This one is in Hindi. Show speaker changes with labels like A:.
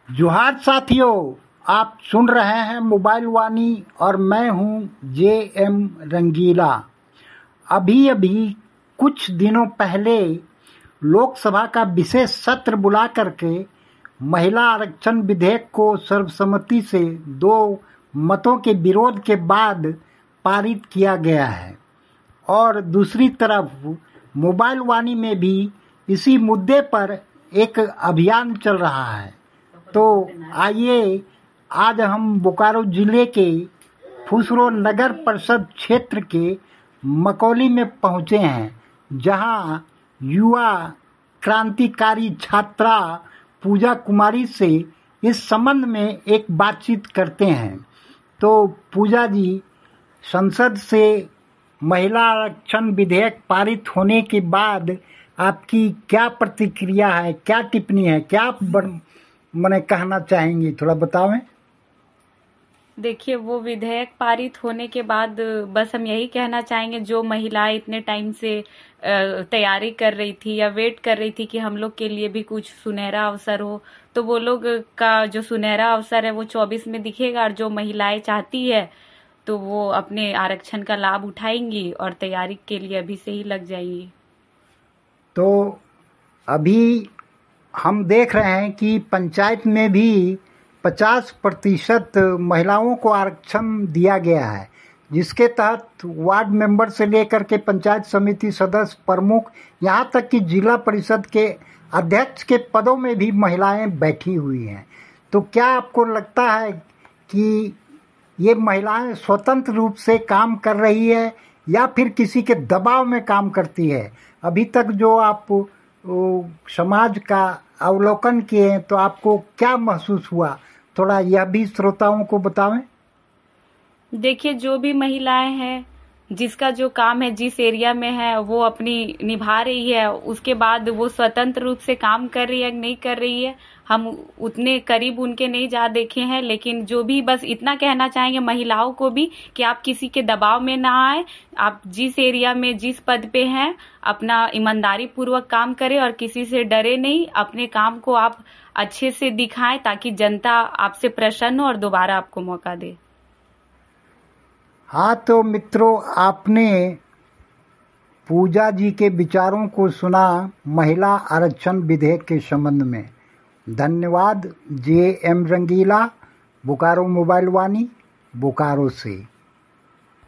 A: जोहार साथियों, आप सुन रहे हैं मोबाइल वाणी और मैं हूं जे.एम. रंगीला। अभी कुछ दिनों पहले लोकसभा का विशेष सत्र बुला करके महिला आरक्षण विधेयक को सर्वसम्मति से 2 मतों के विरोध के बाद पारित किया गया है और दूसरी तरफ मोबाइल वाणी में भी इसी मुद्दे पर एक अभियान चल रहा है। तो आइए आज हम बोकारो जिले के फुसरो नगर परिषद क्षेत्र के मकौली में पहुंचे हैं, जहां युवा क्रांतिकारी छात्रा पूजा कुमारी से इस संबंध में एक बातचीत करते हैं। तो पूजा जी, संसद से महिला आरक्षण विधेयक पारित होने के बाद आपकी क्या प्रतिक्रिया है, क्या टिप्पणी है, क्या मैंने कहना चाहेंगे, थोड़ा बतावें।
B: देखिए, वो विधेयक पारित होने के बाद बस हम यही कहना चाहेंगे, जो महिलाएं इतने टाइम से तैयारी कर रही थी या वेट कर रही थी कि हम लोग के लिए भी कुछ सुनहरा अवसर हो, तो वो लोग का जो सुनहरा अवसर है वो 24 में दिखेगा। और जो महिलाएं चाहती है तो वो अपने आरक्षण का लाभ उठाएंगी और तैयारी के लिए अभी से ही लग जाएंगी।
A: तो अभी हम देख रहे हैं कि पंचायत में भी 50% महिलाओं को आरक्षण दिया गया है, जिसके तहत वार्ड मेंबर से लेकर के पंचायत समिति सदस्य, प्रमुख, यहाँ तक कि जिला परिषद के अध्यक्ष के पदों में भी महिलाएं बैठी हुई हैं। तो क्या आपको लगता है कि ये महिलाएं स्वतंत्र रूप से काम कर रही है या फिर किसी के दबाव में काम करती है? अभी तक जो आप समाज का अवलोकन किए हैं, तो आपको क्या महसूस हुआ, थोड़ा यह भी श्रोताओं को बतावें।
B: देखिए, जो भी महिलाएं हैं, जिसका जो काम है, जिस एरिया में है, वो अपनी निभा रही है। उसके बाद वो स्वतंत्र रूप से काम कर रही है नहीं कर रही है, हम उतने करीब उनके नहीं जा देखे हैं। लेकिन जो भी, बस इतना कहना चाहेंगे महिलाओं को भी कि आप किसी के दबाव में ना आए। आप जिस एरिया में जिस पद पे हैं, अपना ईमानदारी पूर्वक काम करें और किसी से डरे नहीं। अपने काम को आप अच्छे से दिखाएं ताकि जनता आपसे प्रसन्न हो और दोबारा आपको मौका दे।
A: हाँ, तो मित्रों, आपने पूजा जी के विचारों को सुना महिला आरक्षण विधेयक के संबंध में। धन्यवाद। जे.एम. रंगीला, बोकारो मोबाइल वाणी, बोकारो से।